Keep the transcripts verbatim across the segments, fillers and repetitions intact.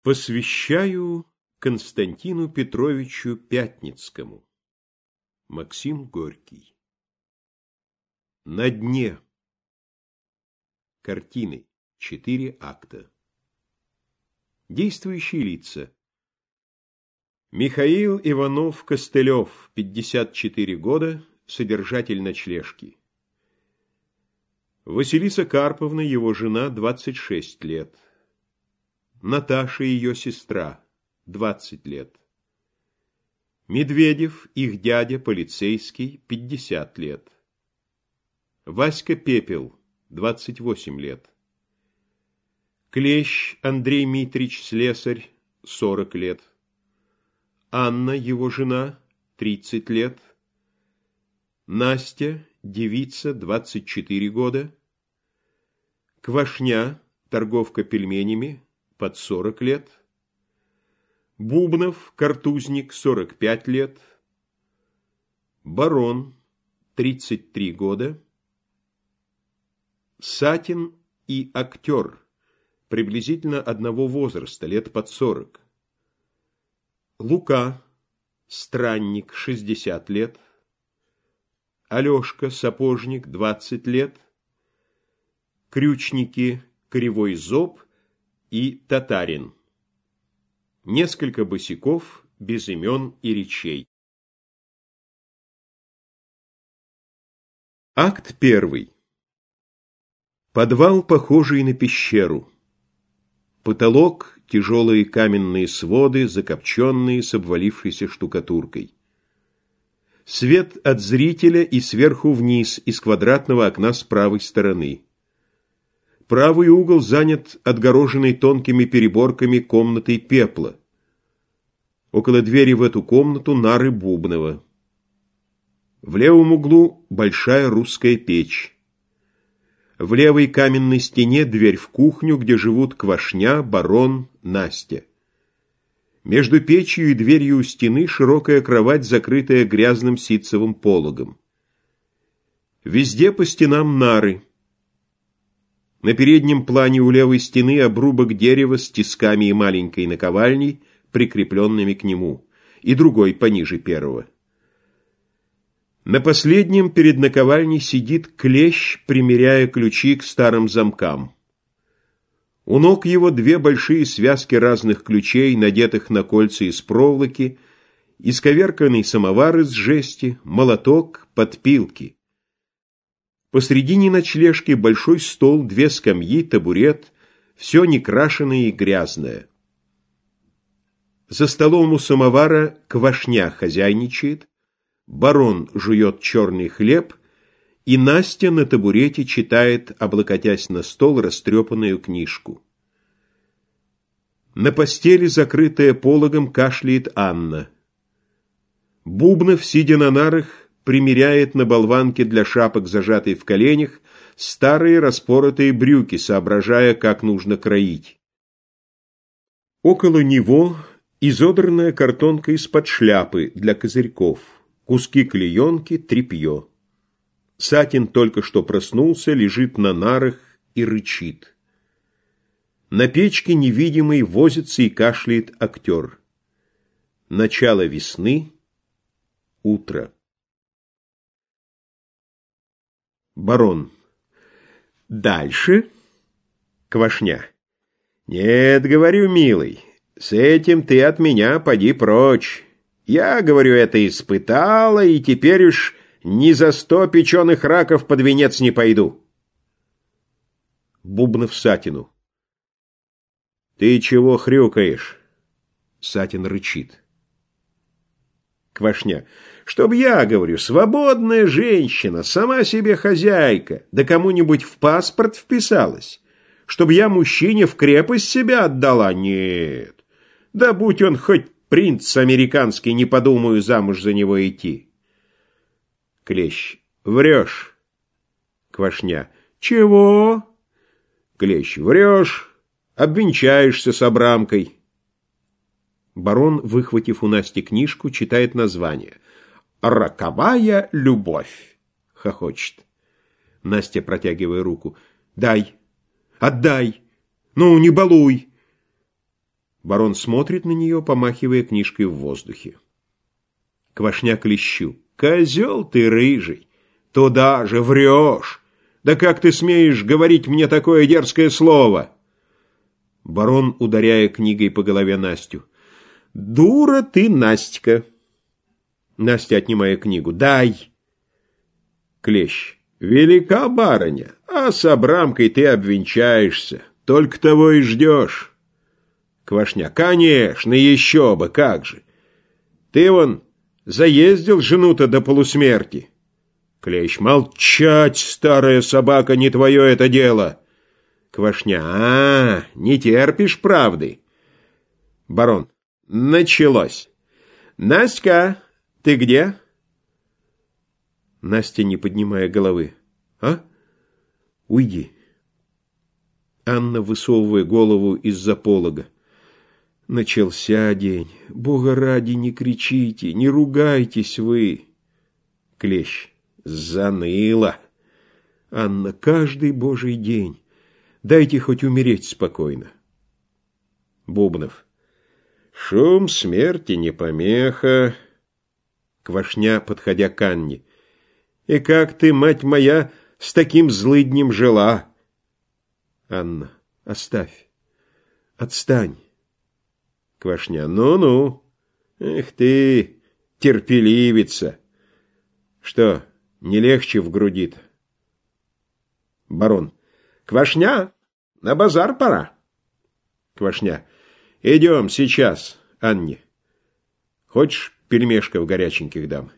Посвящаю Константину Петровичу Пятницкому. Максим Горький. На дне. Картины. Четыре акта. Действующие лица. Михаил Иванов-Костылев, пятьдесят четыре года, содержатель ночлежки. Василиса Карповна, его жена, двадцать шесть лет. Наташа, ее сестра, двадцать лет. Медведев, их дядя, полицейский, пятьдесят лет. Васька Пепел, двадцать восемь лет. Клещ Андрей Митрич, слесарь, сорок лет. Анна, его жена, тридцать лет. Настя, девица, двадцать четыре года. Квашня, торговка пельменями, под сорок лет. Бубнов, картузник, сорок пять лет. Барон, тридцать три года. Сатин и актер, приблизительно одного возраста, лет под сорок. Лука, странник, шестьдесят лет. Алешка, сапожник, двадцать лет. Крючники, Кривой Зоб и Татарин. Несколько босяков, без имен и речей. Акт первый. Подвал, похожий на пещеру. Потолок, тяжелые каменные своды, закопченные с обвалившейся штукатуркой. Свет от зрителя и сверху вниз из квадратного окна с правой стороны. Правый угол занят отгороженной тонкими переборками комнатой пепла. Около двери в эту комнату нары Бубнова. В левом углу большая русская печь. В левой каменной стене дверь в кухню, где живут Квашня, Барон, Настя. Между печью и дверью у стены широкая кровать, закрытая грязным ситцевым пологом. Везде по стенам нары. На переднем плане у левой стены обрубок дерева с тисками и маленькой наковальней, прикрепленными к нему, и другой пониже первого. На последнем перед наковальней сидит клещ, примеряя ключи к старым замкам. У ног его две большие связки разных ключей, надетых на кольца из проволоки, исковерканный самовар из жести, молоток, подпилки. Посредине ночлежки большой стол, две скамьи, табурет, все некрашенное и грязное. За столом у самовара Квашня хозяйничает, Барон жует черный хлеб, и Настя на табурете читает, облокотясь на стол, растрепанную книжку. На постели, закрытая пологом, кашляет Анна. Бубнов, сидя на нарах, примеряет на болванке для шапок, зажатой в коленях, старые распоротые брюки, соображая, как нужно кроить. Около него изодранная картонка из-под шляпы для козырьков, куски клеенки, тряпье. Сатин только что проснулся, лежит на нарах и рычит. На печке невидимый возится и кашляет актер. Начало весны, утро. Барон. Дальше? Квашня. Нет, говорю, милый, с этим ты от меня поди прочь. Я, говорю, это испытала, и теперь уж ни за сто печеных раков под венец не пойду. Бубнов Сатину. Ты чего хрюкаешь? Сатин рычит. Квашня. Чтоб я, говорю, свободная женщина, сама себе хозяйка, да кому-нибудь в паспорт вписалась. Чтоб я мужчине в крепость себя отдала? Нет. Да будь он хоть принц американский, не подумаю замуж за него идти. Клещ. Врешь. Квашня. Чего? Клещ. Врешь. Обвенчаешься с Абрамкой. Барон, выхватив у Насти книжку, читает название. «Роковая любовь», — хохочет. Настя, протягивая руку. «Дай, отдай, ну, не балуй». Барон смотрит на нее, помахивая книжкой в воздухе. Квашня Клещу. «Козел ты рыжий! Туда же врешь! Да как ты смеешь говорить мне такое дерзкое слово?» Барон, ударяя книгой по голове Настю. «Дура ты, Настя!» Настя, отнимая книгу. «Дай!» Клещ. «Велика барыня, а с Абрамкой ты обвенчаешься. Только того и ждешь». Квашня. «Конечно, еще бы, как же! Ты вон заездил жену-то до полусмерти». Клещ. «Молчать, старая собака, не твое это дело». Квашня. «А, не терпишь правды?» Барон. «Началось. Настя, ты где?» Настя, не поднимая головы. «А? Уйди». Анна, высовывая голову из-за полога. «Начался день. Бога ради, не кричите, не ругайтесь вы». Клещ. «Заныло. Анна, каждый божий день. Дайте хоть умереть спокойно». Бубнов. «Шум смерти не помеха». Квашня, подходя к Анне. «И как ты, мать моя, с таким злыднем жила?» Анна. «Оставь. Отстань». Квашня. «Ну-ну. Эх ты, терпеливица. Что, не легче в груди-то?» Барон. «Квашня, на базар пора». Квашня. «Идем сейчас, Анне. Хочешь, пельмешков горяченьких дам?»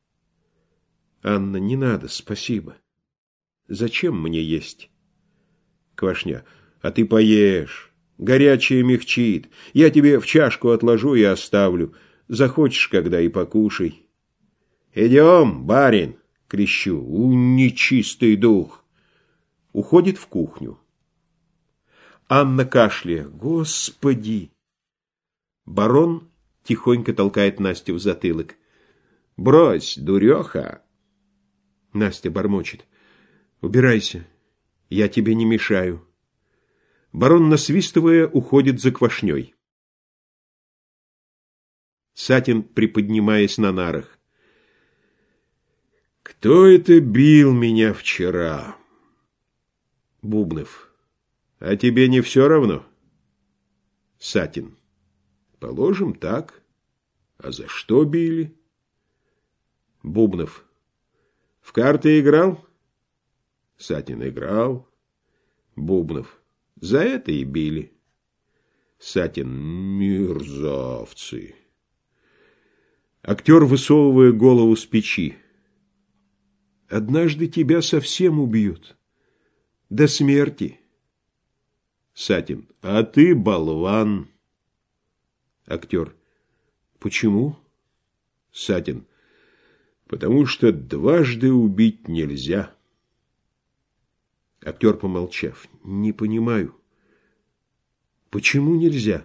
Анна. «Не надо, спасибо. Зачем мне есть?» Квашня. «А ты поешь. Горячее мягчит. Я тебе в чашку отложу и оставлю. Захочешь, когда и покушай». «Идем, барин!» — крещу. «У, нечистый дух!» Уходит в кухню. Анна, кашляя. «Господи!» Барон тихонько толкает Настю в затылок. «Брось, дуреха!» Настя бормочет. «Убирайся, я тебе не мешаю». Барон, насвистывая, уходит за Квашней. Сатин, приподнимаясь на нарах. «Кто это бил меня вчера?» Бубнов. «А тебе не все равно?» Сатин. «Положим, так. А за что били?» Бубнов. «В карты играл?» Сатин. «Играл». Бубнов. «За это и били». Сатин. «Мерзавцы». Актер, высовывая голову с печи. «Однажды тебя совсем убьют. До смерти». Сатин. «А ты болван». Актер. «Почему?» Сатин. «Потому что дважды убить нельзя». Актер, помолчав. «Не понимаю. Почему нельзя?»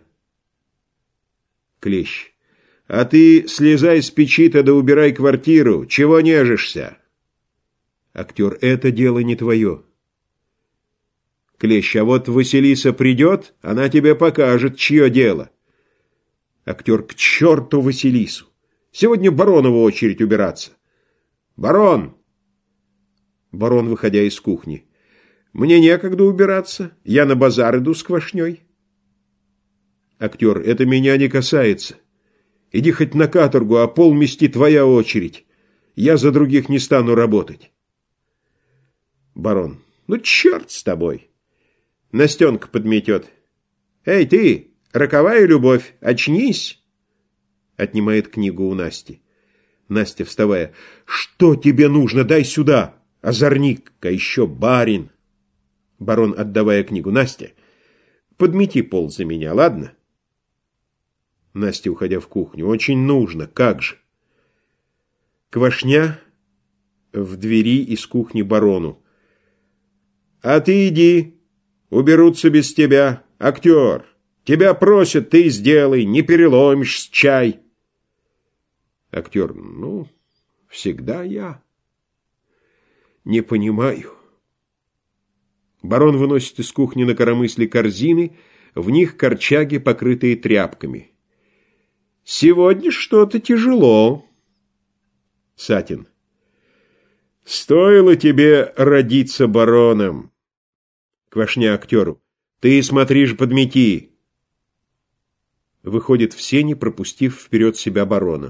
Клещ. «А ты слезай с печи-то да убирай квартиру. Чего нежишься?» Актер. «Это дело не твое». Клещ. «А вот Василиса придет, она тебе покажет, чье дело». Актер. «К черту Василису! Сегодня баронову очередь убираться». «Барон!» Барон, выходя из кухни. «Мне некогда убираться. Я на базар иду с Квашней». Актер. «Это меня не касается. Иди хоть на каторгу, а пол мести твоя очередь. Я за других не стану работать». Барон. «Ну, черт с тобой!» Настенка подметет. «Эй, ты, роковая любовь, очнись!» Отнимает книгу у Насти. Настя, вставая. «Что тебе нужно? Дай сюда! Озорник, а еще барин!» Барон, отдавая книгу. «Настя, подмети пол за меня, ладно?» Настя, уходя в кухню. «Очень нужно, как же!» Квашня в двери из кухни барону. «А ты иди, уберутся без тебя. Актер, тебя просят, ты сделай, не переломишь с чай». Актер. «Ну, всегда я. Не понимаю». Барон выносит из кухни на коромысле корзины, В них корчаги, покрытые тряпками. Сегодня что-то тяжело. Сатин. Стоило тебе родиться бароном. Квашня актеру. Ты смотри ж, подмети. Выходит в сени, пропустив вперед себя барона.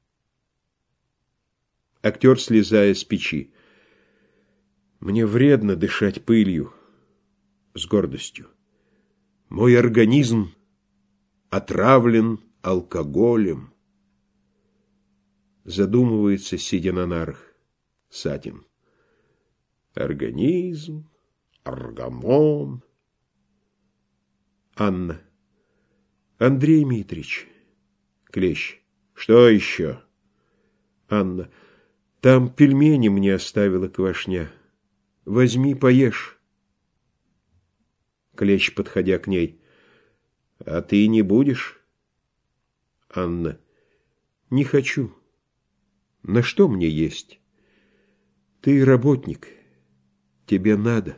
Актер, слезая с печи. Мне вредно дышать пылью. С гордостью. Мой организм отравлен алкоголем. Задумывается, сидя на нарах. Сатин. Организм, аргамон. Анна. Андрей Митрич. Клещ. Что еще? Анна. Там пельмени мне оставила Квашня. Возьми, поешь. Клещ, подходя к ней. А ты не будешь? Анна. Не хочу. На что мне есть? Ты работник. Тебе надо.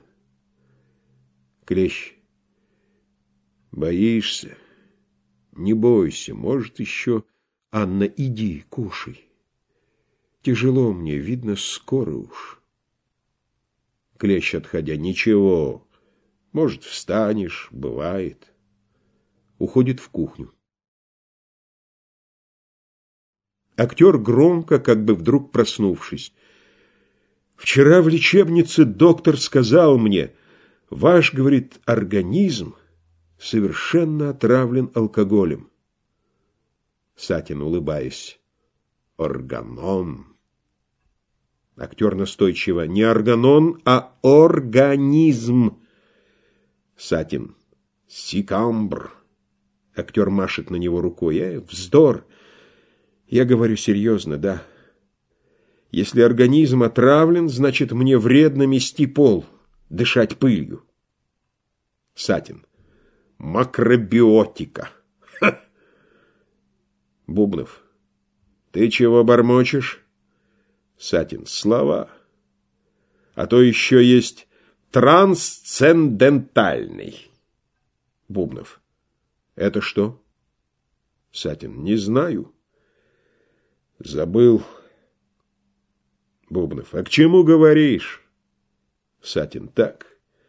Клещ. Боишься? Не бойся, может, еще... Анна, иди, кушай. Тяжело мне, видно, скоро уж. Клещ, отходя. Ничего. Может, встанешь, бывает. Уходит в кухню. Актер громко, как бы вдруг проснувшись. Вчера в лечебнице доктор сказал мне, ваш, говорит, организм совершенно отравлен алкоголем. Сатин, улыбаясь. Органон. Актер настойчиво. Не органон, а организм. Сатин. Сикамбр. Актер машет на него рукой. Э, вздор. Я говорю серьезно, да. Если организм отравлен, значит, мне вредно мести пол, дышать пылью. Сатин. Макробиотика. Ха! Бубнов. Ты чего бормочешь? Сатин. Слова. А то еще есть трансцендентальный. Бубнов. Это что? Сатин. Не знаю. Забыл. Бубнов. А к чему говоришь? Сатин. Так.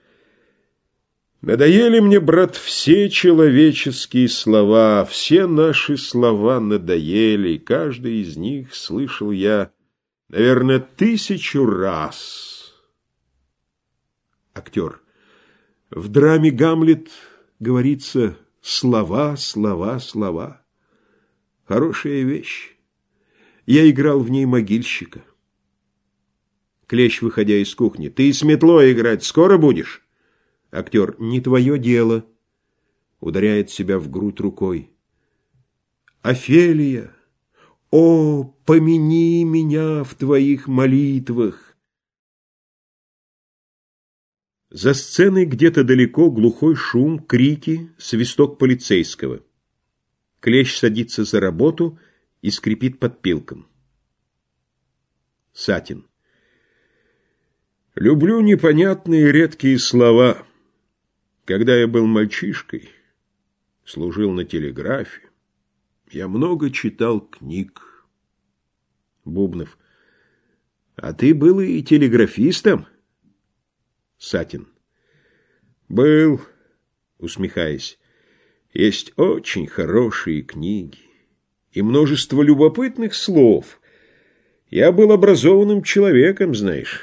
Надоели мне, брат, все человеческие слова, все наши слова надоели, и каждый из них слышал я, наверное, тысячу раз. Актер. В драме «Гамлет» говорится слова, слова, слова. Хорошая вещь. Я играл в ней могильщика. Клещ, выходя из кухни. Ты с метлой играть скоро будешь? Актер. Не твое дело. Ударяет себя в грудь рукой. Офелия, о, помяни меня в твоих молитвах. За сценой где-то далеко глухой шум, крики, свисток полицейского. Клещ садится за работу и скрипит подпилком. Сатин. Люблю непонятные редкие слова. Когда я был мальчишкой, служил на телеграфе, я много читал книг. Бубнов. А ты был и телеграфистом? Сатин. Был, усмехаясь. Есть очень хорошие книги и множество любопытных слов. Я был образованным человеком, знаешь.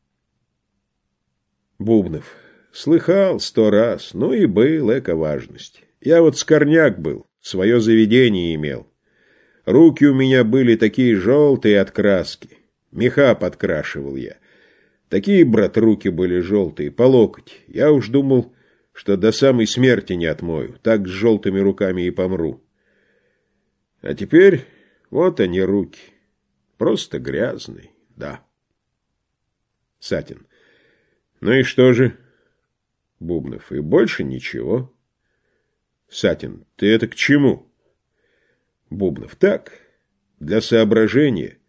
Бубнов. Слыхал сто раз, ну и был, эко-важность. Я вот скорняк был, свое заведение имел. Руки у меня были такие желтые от краски. Меха подкрашивал я. Такие, брат, руки были желтые, по локоть. Я уж думал, что до самой смерти не отмою. Так с желтыми руками и помру. А теперь вот они руки. Просто грязные, да. Сатин. Ну и что же? Бубнов. И больше ничего. Сатин. Ты это к чему? Бубнов. Так, для соображения.